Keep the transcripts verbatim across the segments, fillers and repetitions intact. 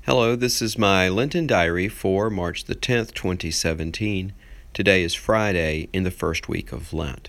Hello, this is my Lenten Diary for March the tenth, twenty seventeen. Today is Friday in the first week of Lent.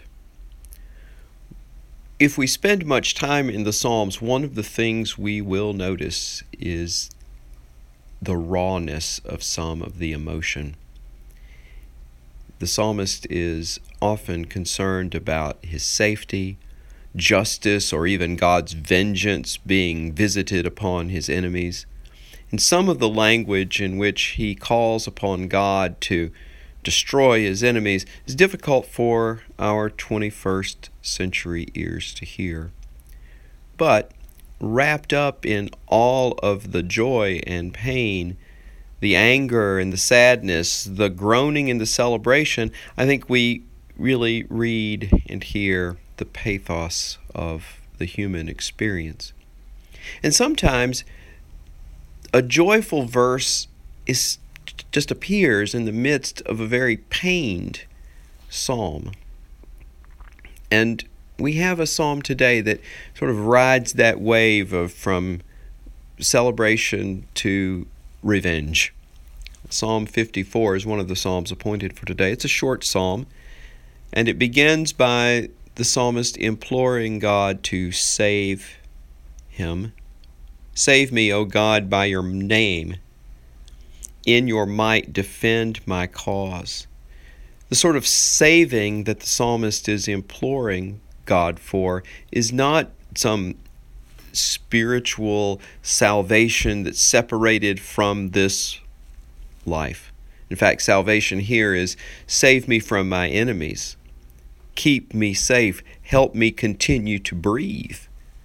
If we spend much time in the Psalms, one of the things we will notice is the rawness of some of the emotion. The psalmist is often concerned about his safety, justice, or even God's vengeance being visited upon his enemies. And some of the language in which he calls upon God to destroy his enemies is difficult for our twenty-first century ears to hear. But wrapped up in all of the joy and pain, the anger and the sadness, the groaning and the celebration, I think we really read and hear the pathos of the human experience. And sometimes a joyful verse is just appears in the midst of a very pained psalm. And we have a psalm today that sort of rides that wave of from celebration to revenge. Psalm fifty-four is one of the psalms appointed for today. It's a short psalm, and it begins by the psalmist imploring God to save him. Save me, O God, by your name. In your might, defend my cause. The sort of saving that the psalmist is imploring God for is not some spiritual salvation that's separated from this life. In fact, salvation here is save me from my enemies. Keep me safe. Help me continue to breathe.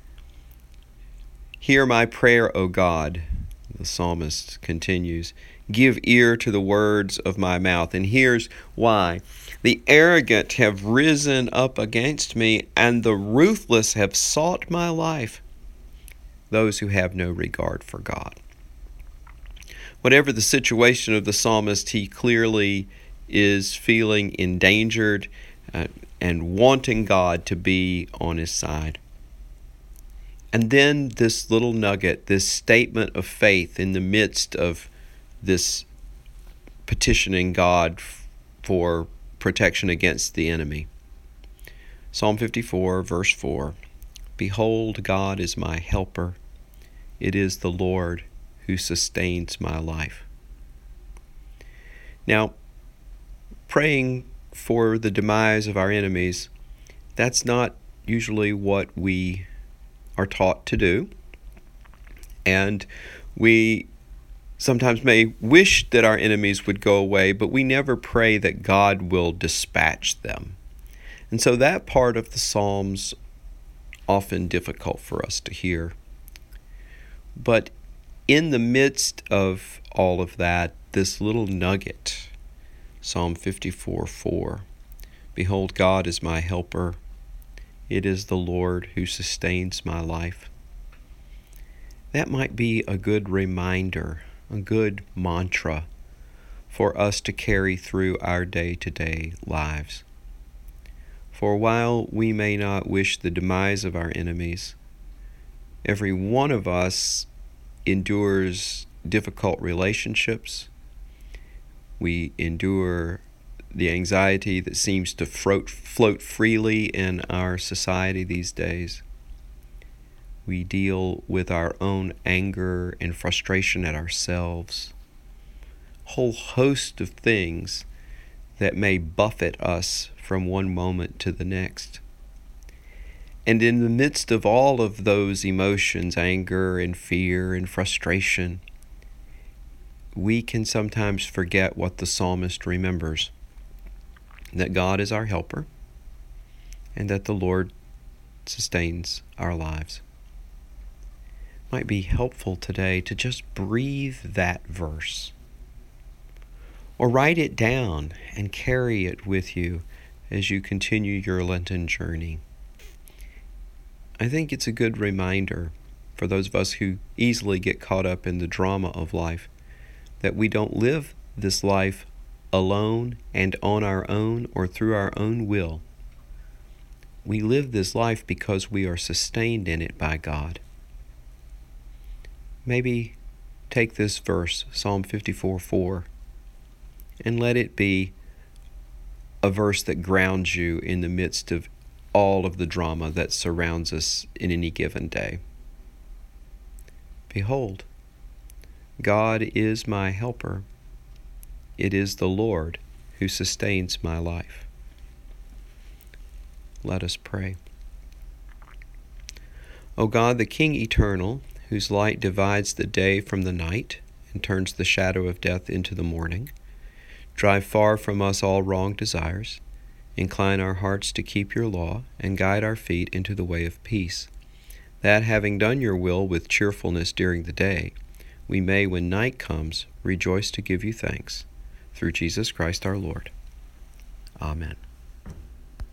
Hear my prayer, O God, the psalmist continues. Give ear to the words of my mouth. And here's why. The arrogant have risen up against me, and the ruthless have sought my life, those who have no regard for God. Whatever the situation of the psalmist, he clearly is feeling endangered uh, and wanting God to be on his side. And then this little nugget, this statement of faith in the midst of this petitioning God for protection against the enemy. Psalm fifty-four, verse four. Behold, God is my helper. It is the Lord who sustains my life. Now, praying for the demise of our enemies, that's not usually what we are taught to do, and we sometimes may wish that our enemies would go away, but we never pray that God will dispatch them. And so that part of the Psalms often difficult for us to hear. But in the midst of all of that, this little nugget, Psalm fifty-four, four, behold, God is my helper. It is the Lord who sustains my life. That might be a good reminder, a good mantra for us to carry through our day-to-day lives. For while we may not wish the demise of our enemies, every one of us endures difficult relationships. We endure the anxiety that seems to float, float freely in our society these days. We deal with our own anger and frustration at ourselves. A whole host of things that may buffet us from one moment to the next. And in the midst of all of those emotions, anger and fear and frustration, we can sometimes forget what the psalmist remembers. That God is our helper, and that the Lord sustains our lives. Might be helpful today to just breathe that verse, or write it down and carry it with you as you continue your Lenten journey. I think it's a good reminder for those of us who easily get caught up in the drama of life that we don't live this life alone and on our own or through our own will. We live this life because we are sustained in it by God. Maybe take this verse, Psalm fifty-four four, and let it be a verse that grounds you in the midst of all of the drama that surrounds us in any given day. Behold, God is my helper. It is the Lord who sustains my life. Let us pray. O God, the King eternal, whose light divides the day from the night and turns the shadow of death into the morning, drive far from us all wrong desires, incline our hearts to keep your law, and guide our feet into the way of peace, that, having done your will with cheerfulness during the day, we may, when night comes, rejoice to give you thanks. Through Jesus Christ our Lord. Amen.